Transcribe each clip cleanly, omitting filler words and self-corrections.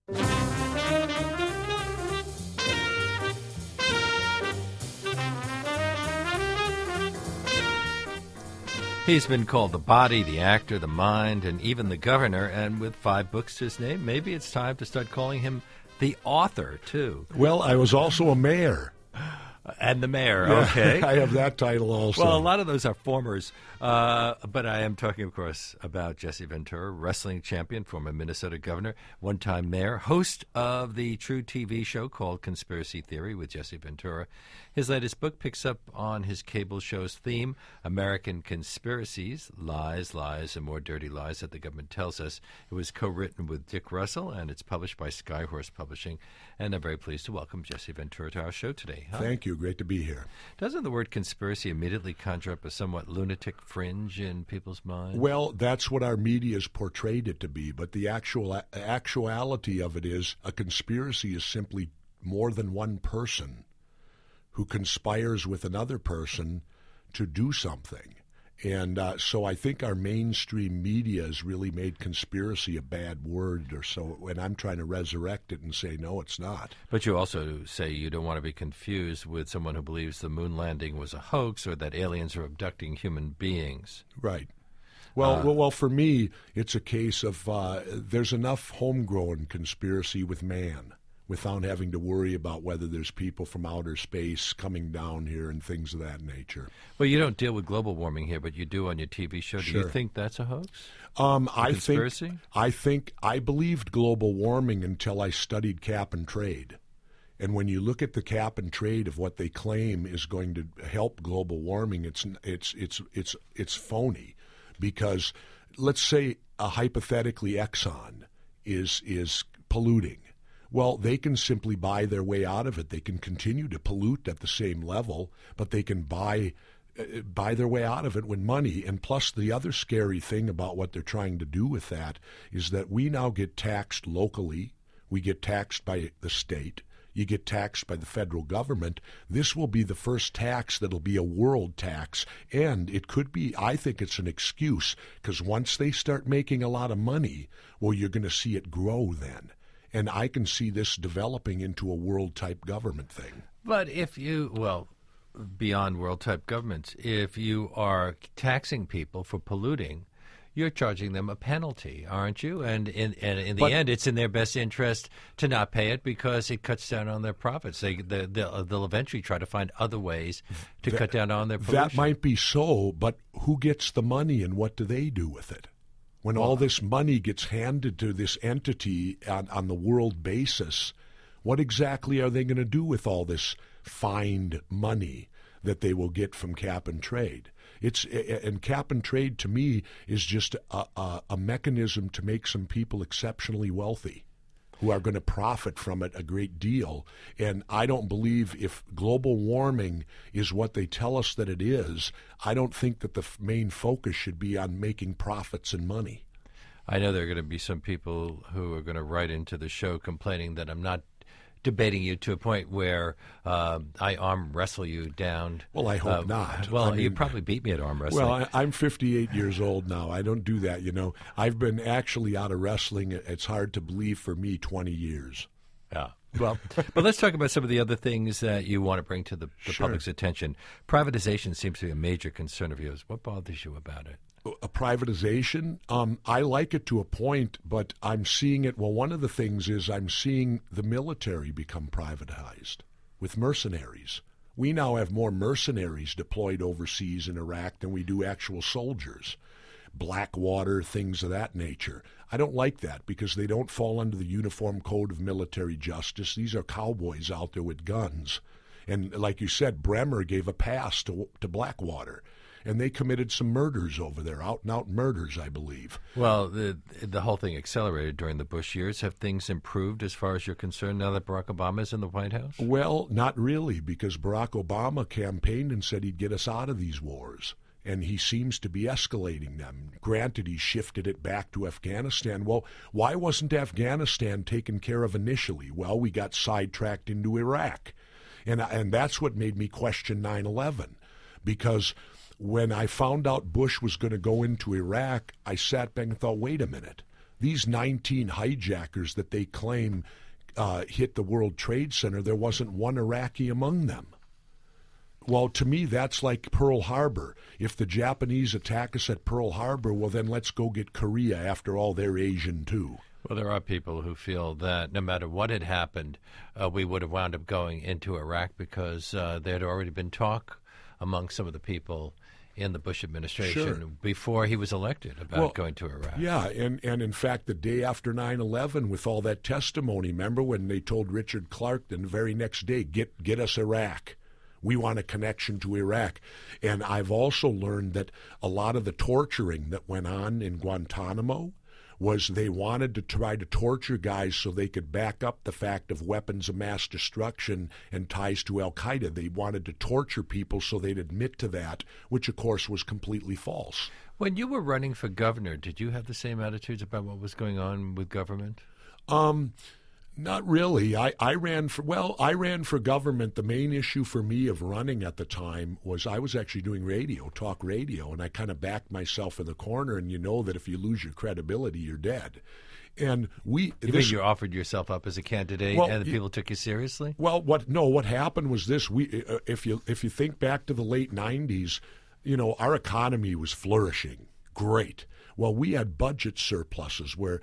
He's been called the body, the actor, the mind, and even the governor. And with 5 books to his name, maybe it's time to start calling him the author, too. Well, I was also a mayor. And the mayor, Yeah, okay. I have that title also. Well, a lot of those are formers. But I am talking, of course, about Jesse Ventura, wrestling champion, former Minnesota governor, one-time mayor, host of the True TV show called Conspiracy Theory with Jesse Ventura. His latest book picks up on his cable show's theme, American Conspiracies, Lies, Lies, and More Dirty Lies That the Government Tells Us. It was co-written with Dick Russell, and it's published by Skyhorse Publishing. And I'm very pleased to welcome Jesse Ventura to our show today. Thank you. Great to be here. Doesn't the word conspiracy immediately conjure up a somewhat lunatic fringe in people's minds? Well, that's what our media has portrayed it to be, but the actuality of it is a conspiracy is simply more than one person who conspires with another person to do something. And so I think our mainstream media has really made conspiracy a bad word or so, and I'm trying to resurrect it and say, no, it's not. But you also say you don't want to be confused with someone who believes the moon landing was a hoax or that aliens are abducting human beings. Right. Well, for me, it's a case of there's enough homegrown conspiracy with man without having to worry about whether there's people from outer space coming down here and things of that nature. Well, you don't deal with global warming here, but you do on your TV show. Sure. Do you think that's a hoax? Conspiracy? I believed global warming until I studied cap and trade. And when you look at the cap and trade of what they claim is going to help global warming, it's phony. Because let's say hypothetically Exxon is polluting. Well, they can simply buy their way out of it. They can continue to pollute at the same level, but they can buy their way out of it with money. And plus, the other scary thing about what they're trying to do with that is that we now get taxed locally. We get taxed by the state. You get taxed by the federal government. This will be the first tax that'll be a world tax. And it could be, I think it's an excuse, because once they start making a lot of money, well, you're going to see it grow then. And I can see this developing into a world-type government thing. But beyond world-type governments, if you are taxing people for polluting, you're charging them a penalty, aren't you? And in the end, it's in their best interest to not pay it because it cuts down on their profits. They'll eventually try to find other ways to cut down on their pollution. That might be so, but who gets the money and what do they do with it? When all this money gets handed to this entity on the world basis, what exactly are they going to do with all this fined money that they will get from cap and trade? And cap and trade, to me, is just a mechanism to make some people exceptionally wealthy who are going to profit from it a great deal. And I don't believe if global warming is what they tell us that it is, I don't think that the main focus should be on making profits and money. I know there are going to be some people who are going to write into the show complaining that I'm not debating you to a point where I arm wrestle you down. Well, I hope not. Well, you probably beat me at arm wrestling. Well, I'm 58 years old now. I don't do that, I've been actually out of wrestling, it's hard to believe, for me, 20 years. Yeah. Well, but let's talk about some of the other things that you want to bring to the public's attention. Privatization seems to be a major concern of yours. What bothers you about it? A privatization? I like it to a point, but I'm seeing it. Well, one of the things is I'm seeing the military become privatized with mercenaries. We now have more mercenaries deployed overseas in Iraq than we do actual soldiers. Blackwater, things of that nature. I don't like that because they don't fall under the Uniform Code of Military Justice. These are cowboys out there with guns. And like you said, Bremer gave a pass to Blackwater. And they committed some murders over there, out-and-out murders, I believe. Well, the whole thing accelerated during the Bush years. Have things improved as far as you're concerned now that Barack Obama is in the White House? Well, not really, because Barack Obama campaigned and said he'd get us out of these wars. And he seems to be escalating them. Granted, he shifted it back to Afghanistan. Well, why wasn't Afghanistan taken care of initially? Well, we got sidetracked into Iraq. And that's what made me question 9/11, because when I found out Bush was going to go into Iraq, I sat back and thought, wait a minute. These 19 hijackers that they claim hit the World Trade Center, there wasn't one Iraqi among them. Well, to me, that's like Pearl Harbor. If the Japanese attack us at Pearl Harbor, well, then let's go get Korea. After all, they're Asian, too. Well, there are people who feel that no matter what had happened, we would have wound up going into Iraq because there had already been talk among some of the people in the Bush administration before he was elected about going to Iraq. Yeah, and in fact, the day after 9/11, with all that testimony, remember when they told Richard Clark the very next day, get us Iraq. We want a connection to Iraq. And I've also learned that a lot of the torturing that went on in Guantanamo was they wanted to try to torture guys so they could back up the fact of weapons of mass destruction and ties to al-Qaeda. They wanted to torture people so they'd admit to that, which, of course, was completely false. When you were running for governor, did you have the same attitudes about what was going on with government? Not really. I ran for government. The main issue for me of running at the time was I was actually doing talk radio, and I kind of backed myself in the corner, and you know that if you lose your credibility, you're dead. And you mean you offered yourself up as a candidate, and the people took you seriously? Well, what happened was this: if you think back to the late '90s, our economy was flourishing, great. Well, we had budget surpluses where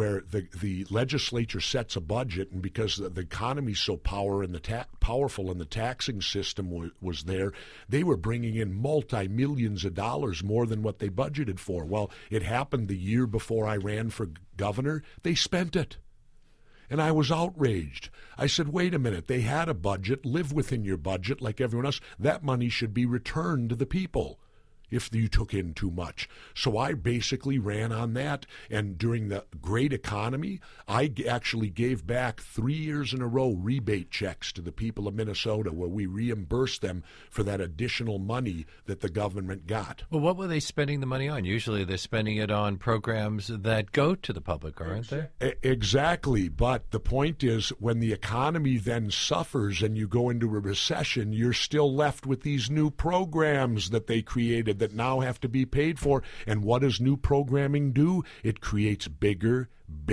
the legislature sets a budget, and because the economy's so powerful and the taxing system was there, they were bringing in multi-millions of dollars more than what they budgeted for. Well, it happened the year before I ran for governor. They spent it. And I was outraged. I said, wait a minute, they had a budget, live within your budget like everyone else. That money should be returned to the people if you took in too much. So I basically ran on that, and during the great economy, I actually gave back 3 years in a row rebate checks to the people of Minnesota where we reimbursed them for that additional money that the government got. Well, what were they spending the money on? Usually they're spending it on programs that go to the public, aren't they? Exactly, but the point is when the economy then suffers and you go into a recession, you're still left with these new programs that they created that now have to be paid for. And what does new programming do? It creates bigger,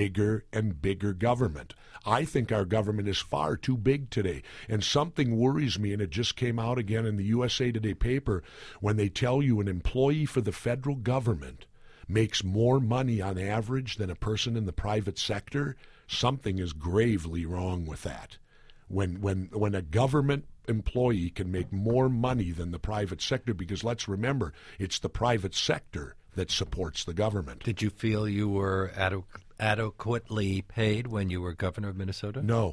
and bigger government. I think our government is far too big today. And something worries me, and it just came out again in the USA Today paper, when they tell you an employee for the federal government makes more money on average than a person in the private sector. Something is gravely wrong with that. When a government employee can make more money than the private sector, because let's remember, it's the private sector that supports the government. Did you feel you were adequately paid when you were governor of Minnesota? No.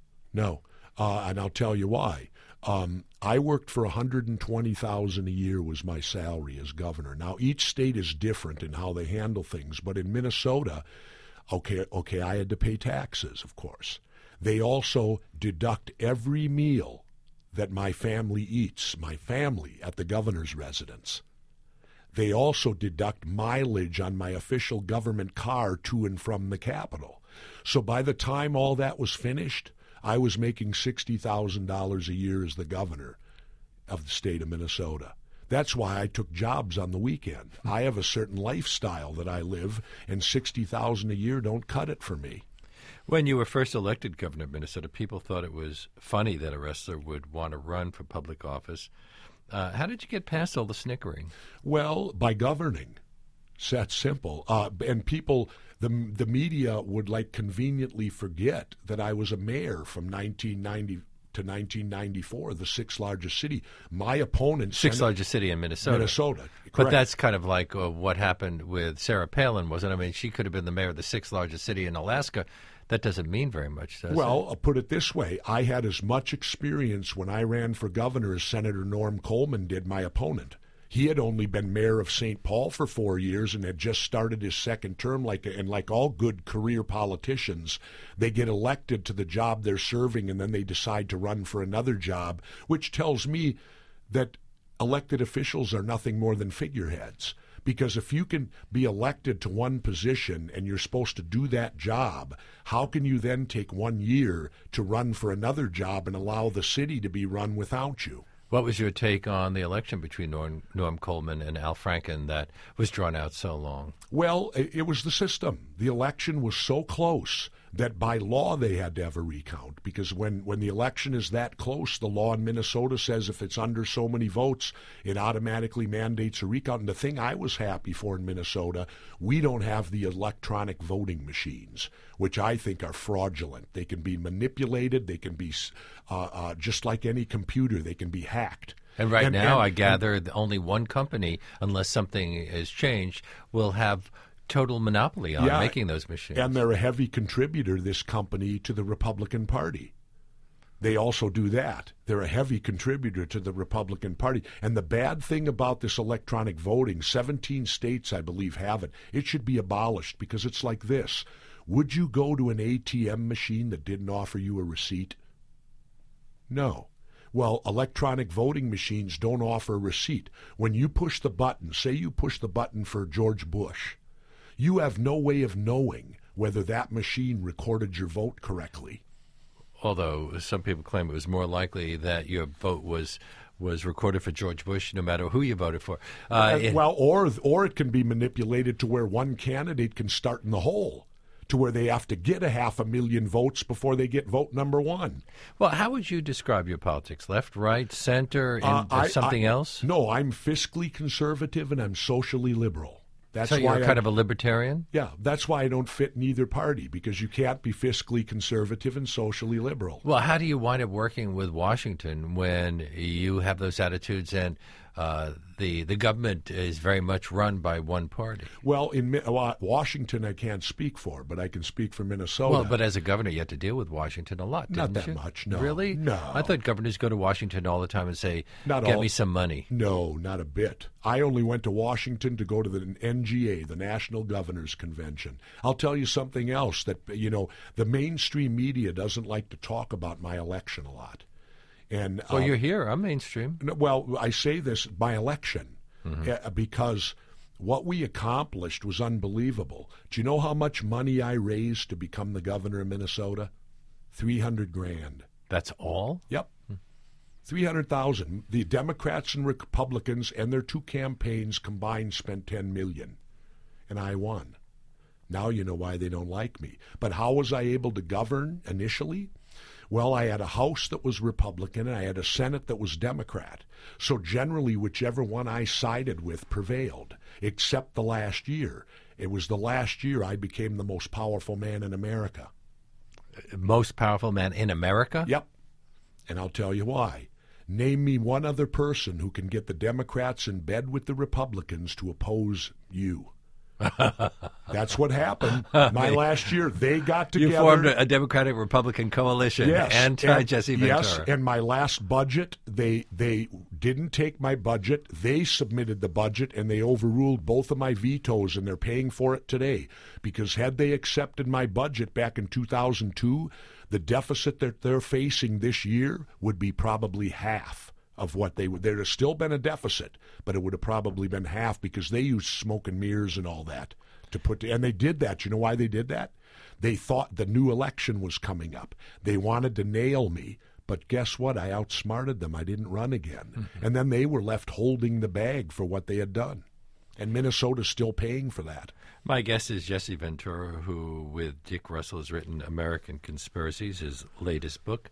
And I'll tell you why. I worked for $120,000 a year was my salary as governor. Now, each state is different in how they handle things, but in Minnesota, okay, I had to pay taxes, of course. They also deduct every meal that my family eats, at the governor's residence. They also deduct mileage on my official government car to and from the Capitol. So by the time all that was finished, I was making $60,000 a year as the governor of the state of Minnesota. That's why I took jobs on the weekend. I have a certain lifestyle that I live, and $60,000 a year don't cut it for me. When you were first elected governor of Minnesota, people thought it was funny that a wrestler would want to run for public office. How did you get past all the snickering? Well, by governing. It's that simple. And people, the media would conveniently forget that I was a mayor from 1990 to 1994, the sixth largest city. My opponent... Sixth largest city in Minnesota. Correct. But that's kind of like what happened with Sarah Palin, wasn't it? I mean, she could have been the mayor of the sixth largest city in Alaska. That doesn't mean very much, does it? Well, I'll put it this way. I had as much experience when I ran for governor as Senator Norm Coleman did, my opponent. He had only been mayor of St. Paul for 4 years and had just started his second term. Like all good career politicians, they get elected to the job they're serving and then they decide to run for another job, which tells me that elected officials are nothing more than figureheads. Because if you can be elected to one position and you're supposed to do that job, how can you then take 1 year to run for another job and allow the city to be run without you? What was your take on the election between Norm Coleman and Al Franken that was drawn out so long? Well, it was the system. The election was so close that by law they had to have a recount, because when the election is that close, the law in Minnesota says if it's under so many votes, it automatically mandates a recount. And the thing I was happy for in Minnesota, we don't have the electronic voting machines, which I think are fraudulent. They can be manipulated. They can be, just like any computer, they can be hacked. And now, I gather only one company, unless something has changed, will have total monopoly on making those machines. And they're a heavy contributor, this company, to the Republican Party. They also do that. They're a heavy contributor to the Republican Party. And the bad thing about this electronic voting, 17 states, I believe, have it. It should be abolished, because it's like this. Would you go to an ATM machine that didn't offer you a receipt? No. Well, electronic voting machines don't offer a receipt. When you push the button, say you push the button for George Bush, you have no way of knowing whether that machine recorded your vote correctly. Although some people claim it was more likely that your vote was recorded for George Bush, no matter who you voted for. Or it can be manipulated to where one candidate can start in the hole, to where they have to get 500,000 votes before they get vote number one. Well, how would you describe your politics? Left, right, center, and something else? No, I'm fiscally conservative and I'm socially liberal. So you're kind of a libertarian? Yeah, that's why I don't fit in either party, because you can't be fiscally conservative and socially liberal. Well, how do you wind up working with Washington when you have those attitudes and the government is very much run by one party? Well, in Washington I can't speak for, but I can speak for Minnesota. Well, but as a governor you had to deal with Washington a lot, didn't you? Not that much, no. Really? No. I thought governors go to Washington all the time and say, get me some money. No, not a bit. I only went to Washington to go to the NGA, the National Governors Convention. I'll tell you something else that, the mainstream media doesn't like to talk about my election a lot. And well, you're here. I'm mainstream. Well, I say this by election because what we accomplished was unbelievable. Do you know how much money I raised to become the governor of Minnesota? $300,000. That's all? Yep. 300,000. The Democrats and Republicans and their two campaigns combined spent $10 million, and I won. Now you know why they don't like me. But how was I able to govern initially? Well, I had a House that was Republican, and I had a Senate that was Democrat. So generally, whichever one I sided with prevailed, except the last year. It was the last year I became the most powerful man in America. Most powerful man in America? Yep. And I'll tell you why. Name me one other person who can get the Democrats in bed with the Republicans to oppose you. That's what happened. Last year, they got together. You formed a Democratic-Republican coalition, anti-Jesse Ventura. Yes, and my last budget, they didn't take my budget. They submitted the budget, and they overruled both of my vetoes, and they're paying for it today. Because had they accepted my budget back in 2002, the deficit that they're facing this year would be probably half of what they would. There'd have still been a deficit, but it would have probably been half, because they used smoke and mirrors and all that and they did that. You know why they did that? They thought the new election was coming up. They wanted to nail me, but guess what? I outsmarted them. I didn't run again. Mm-hmm. And then they were left holding the bag for what they had done. And Minnesota's still paying for that. My guest is Jesse Ventura, who, with Dick Russell, has written American Conspiracies, his latest book.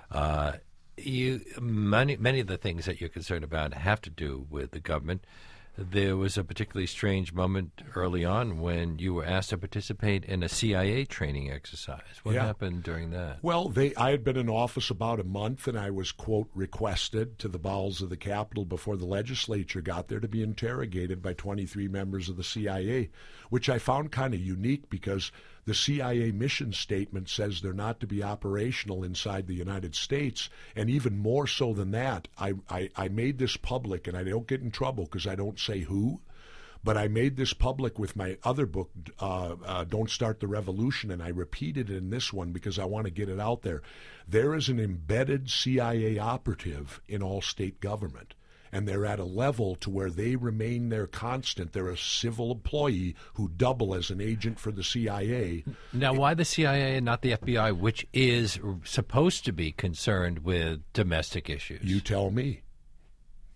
Many of the things that you're concerned about have to do with the government. There was a particularly strange moment early on when you were asked to participate in a CIA training exercise. What happened during that? Well, I had been in office about a month, and I was, quote, requested to the bowels of the Capitol before the legislature got there to be interrogated by 23 members of the CIA, which I found kind of unique, because the CIA mission statement says they're not to be operational inside the United States. And even more so than that, I made this public, and I don't get in trouble because I don't say who, but I made this public with my other book, Don't Start the Revolution, and I repeated it in this one because I want to get it out there. There is an embedded CIA operative in all state government. And they're at a level to where they remain there constant. They're a civil employee who double as an agent for the CIA. Now, why the CIA and not the FBI, which is supposed to be concerned with domestic issues? You tell me.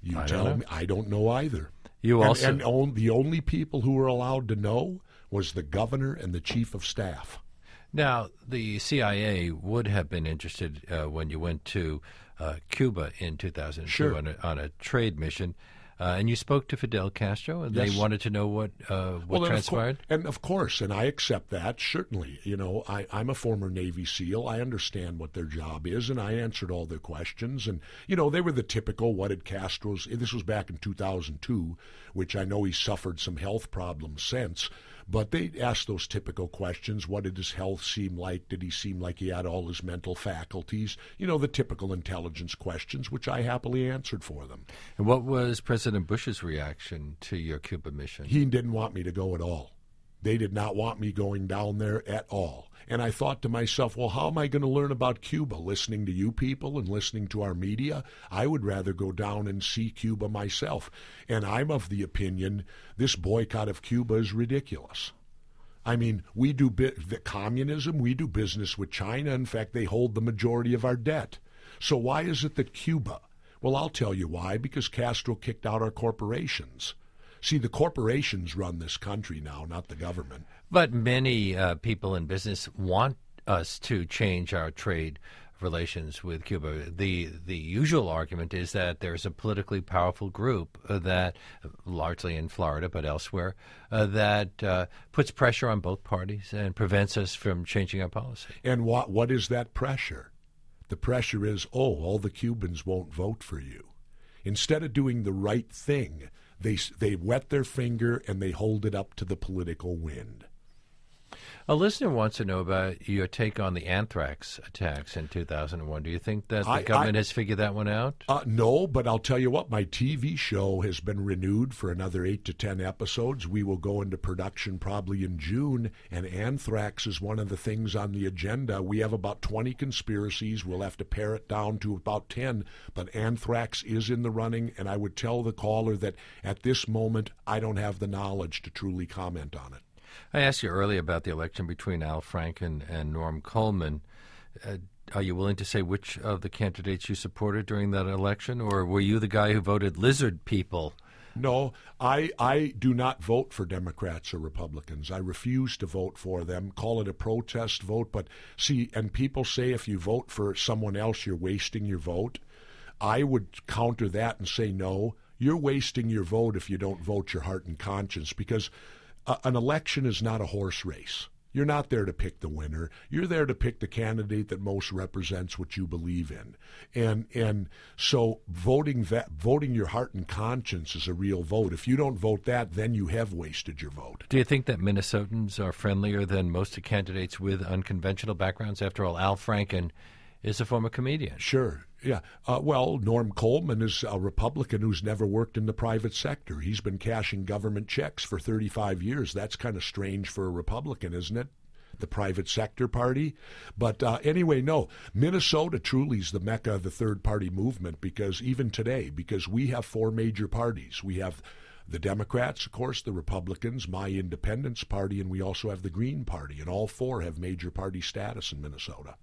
You tell me. I don't know either. The only people who were allowed to know was the governor and the chief of staff. Now, the CIA would have been interested when you went to Cuba in 2002 sure. on a trade mission. And you spoke to Fidel Castro, and they wanted to know what transpired? Of course, and I accept that, certainly. You know, I'm a former Navy SEAL. I understand what their job is, and I answered all their questions. And, you know, they were the typical, what did Castro's, this was back in 2002, which I know he suffered some health problems since. But they asked those typical questions. What did his health seem like? Did he seem like he had all his mental faculties? You know, the typical intelligence questions, which I happily answered for them. And what was President Bush's reaction to your Cuba mission? He didn't want me to go at all. They did not want me going down there at all. And I thought to myself, well, how am I going to learn about Cuba? Listening to you people and listening to our media? I would rather go down and see Cuba myself. And I'm of the opinion this boycott of Cuba is ridiculous. I mean, we do the communism, we do business with China. In fact, they hold the majority of our debt. So why is it that Cuba? Well, I'll tell you why. Because Castro kicked out our corporations. See, the corporations run this country now, not the government. But many people in business want us to change our trade relations with Cuba. The usual argument is that there's a politically powerful group that, largely in Florida but elsewhere, that puts pressure on both parties and prevents us from changing our policy. And what is that pressure? The pressure is, all the Cubans won't vote for you. Instead of doing the right thing, they wet their finger and they hold it up to the political wind. A listener wants to know about your take on the anthrax attacks in 2001. Do you think that the government has figured that one out? No, but I'll tell you what, my TV show has been renewed for another 8 to 10 episodes. We will go into production probably in June, and anthrax is one of the things on the agenda. We have about 20 conspiracies. We'll have to pare it down to about 10, but anthrax is in the running, and I would tell the caller that at this moment I don't have the knowledge to truly comment on it. I asked you earlier about the election between Al Franken and Norm Coleman. Are you willing to say which of the candidates you supported during that election, or were you the guy who voted lizard people? No, I do not vote for Democrats or Republicans. I refuse to vote for them. Call it a protest vote. But see, and people say if you vote for someone else, you're wasting your vote. I would counter that and say, no, you're wasting your vote if you don't vote your heart and conscience, because an election is not a horse race. You're not there to pick the winner. You're there to pick the candidate that most represents what you believe in. And so voting your heart and conscience is a real vote. If you don't vote that, then you have wasted your vote. Do you think that Minnesotans are friendlier than most of candidates with unconventional backgrounds? After all, Al Franken is a former comedian. Sure. Yeah. Well, Norm Coleman is a Republican who's never worked in the private sector. He's been cashing government checks for 35 years. That's kind of strange for a Republican, isn't it? The private sector party. But anyway, no. Minnesota truly is the mecca of the third party movement, because even today, because we have 4 major parties. We have the Democrats, of course, the Republicans, my Independence Party, and we also have the Green Party. And all 4 have major party status in Minnesota.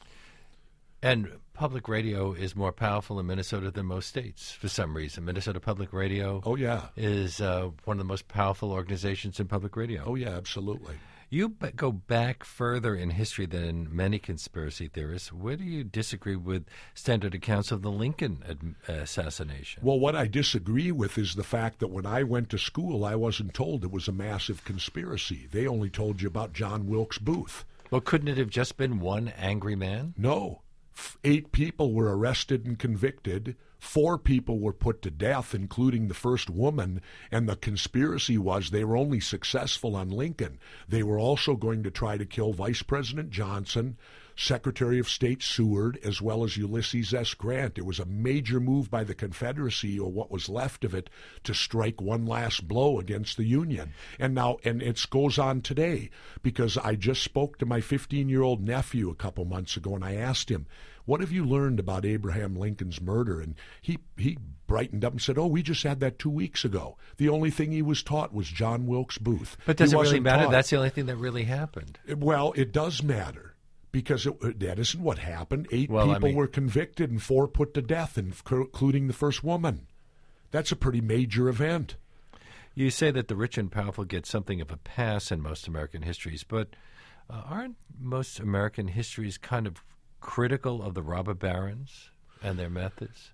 And public radio is more powerful in Minnesota than most states for some reason. Minnesota Public Radio is one of the most powerful organizations in public radio. Oh, yeah, absolutely. You go back further in history than many conspiracy theorists. Where do you disagree with standard accounts of the Lincoln assassination? Well, what I disagree with is the fact that when I went to school, I wasn't told it was a massive conspiracy. They only told you about John Wilkes Booth. Well, couldn't it have just been one angry man? No. 8 people were arrested and convicted. 4 people were put to death, including the first woman, and the conspiracy was they were only successful on Lincoln. They were also going to try to kill Vice President Johnson, Secretary of State Seward, as well as Ulysses S. Grant. It was a major move by the Confederacy, or what was left of it, to strike one last blow against the Union. And it goes on today, because I just spoke to my 15-year-old nephew a couple months ago, and I asked him, what have you learned about Abraham Lincoln's murder? And he brightened up and said, we just had that 2 weeks ago. The only thing he was taught was John Wilkes Booth. But does it really matter? That's the only thing that really happened. Well, it does matter. Because that isn't what happened. 8 people were convicted and 4 put to death, including the first woman. That's a pretty major event. You say that the rich and powerful get something of a pass in most American histories, but aren't most American histories kind of critical of the robber barons and their methods?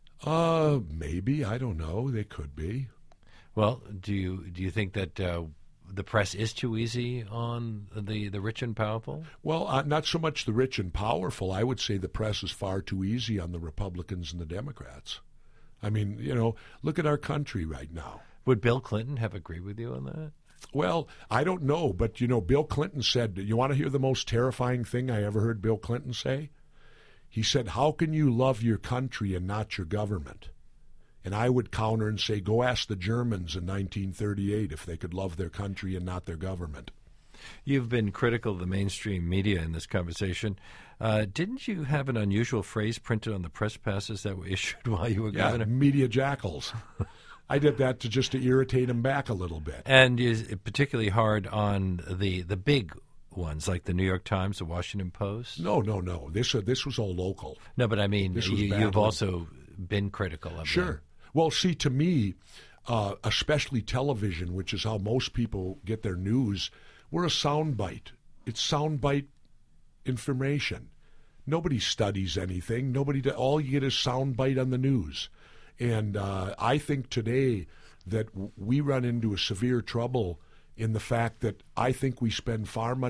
Maybe. I don't know. They could be. Well, do you think that the press is too easy on the rich and powerful? Well, not so much the rich and powerful. I would say the press is far too easy on the Republicans and the Democrats. I mean, look at our country right now. Would Bill Clinton have agreed with you on that? Well, I don't know, but, Bill Clinton said, you want to hear the most terrifying thing I ever heard Bill Clinton say? He said, how can you love your country and not your government? And I would counter and say, go ask the Germans in 1938 if they could love their country and not their government. You've been critical of the mainstream media in this conversation. Didn't you have an unusual phrase printed on the press passes that were issued while you were governor? Media jackals. I did that just to irritate him back a little bit. And is particularly hard on the big ones, like the New York Times, the Washington Post? No. This was all local. No, but I mean, you've also been critical of Sure. them. Well, see, to me, especially television, which is how most people get their news, we're a soundbite. It's soundbite information. Nobody studies anything. All you get is soundbite on the news. And I think today that we run into a severe trouble in the fact that I think we spend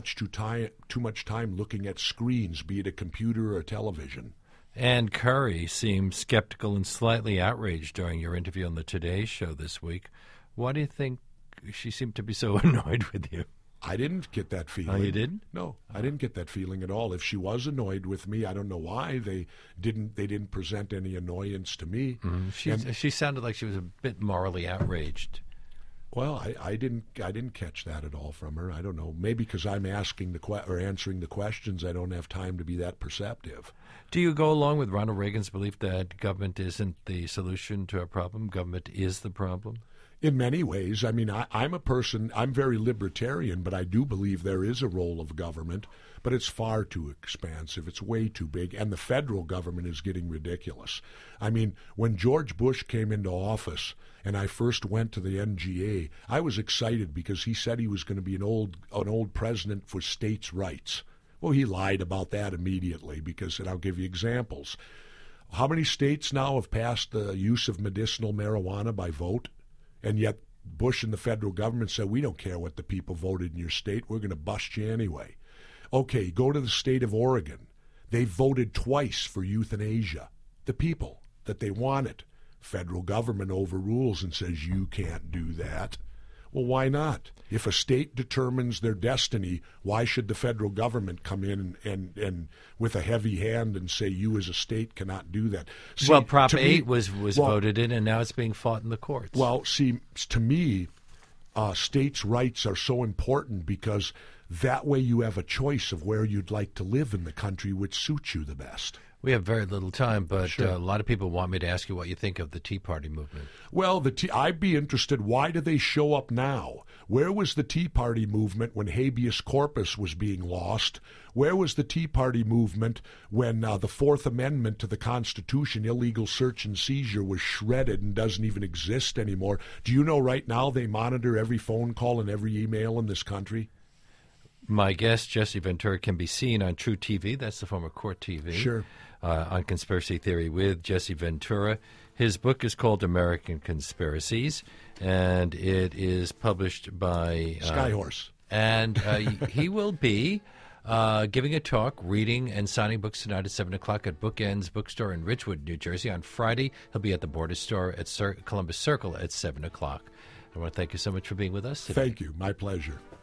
too much time looking at screens, be it a computer or a television. Ann Curry seemed skeptical and slightly outraged during your interview on the Today Show this week. Why do you think she seemed to be so annoyed with you? I didn't get that feeling. Oh, you didn't? No, I didn't get that feeling at all. If she was annoyed with me, I don't know why they didn't present any annoyance to me. Mm-hmm. She sounded like she was a bit morally outraged. Well, I didn't catch that at all from her. I don't know. Maybe because I'm answering the questions, I don't have time to be that perceptive. Do you go along with Ronald Reagan's belief that government isn't the solution to our problem? Government is the problem? In many ways. I mean, I'm very libertarian, but I do believe there is a role of government, but it's far too expansive. It's way too big, and the federal government is getting ridiculous. I mean, when George Bush came into office and I first went to the NGA, I was excited because he said he was going to be an old president for states' rights. Well, he lied about that immediately and I'll give you examples. How many states now have passed the use of medicinal marijuana by vote? And yet Bush and the federal government said, we don't care what the people voted in your state. We're going to bust you anyway. Okay, go to the state of Oregon. They voted twice for euthanasia. The people that they wanted. Federal government overrules and says, you can't do that. Well, why not? If a state determines their destiny, why should the federal government come in and with a heavy hand and say you as a state cannot do that? See, well, Prop 8 was voted in, and now it's being fought in the courts. Well, see, to me, states' rights are so important because that way you have a choice of where you'd like to live in the country which suits you the best. We have very little time, but Sure. A lot of people want me to ask you what you think of the Tea Party movement. Well, I'd be interested, why do they show up now? Where was the Tea Party movement when habeas corpus was being lost? Where was the Tea Party movement when the Fourth Amendment to the Constitution, illegal search and seizure, was shredded and doesn't even exist anymore? Do you know right now they monitor every phone call and every email in this country? My guest, Jesse Ventura, can be seen on True TV. That's the former Court TV. Sure. On Conspiracy Theory with Jesse Ventura. His book is called American Conspiracies, and it is published by Skyhorse. And he will be giving a talk, reading, and signing books tonight at 7 o'clock at Bookends Bookstore in Ridgewood, New Jersey. On Friday, he'll be at the Border Store at Columbus Circle at 7 o'clock. I want to thank you so much for being with us today. Thank you. My pleasure.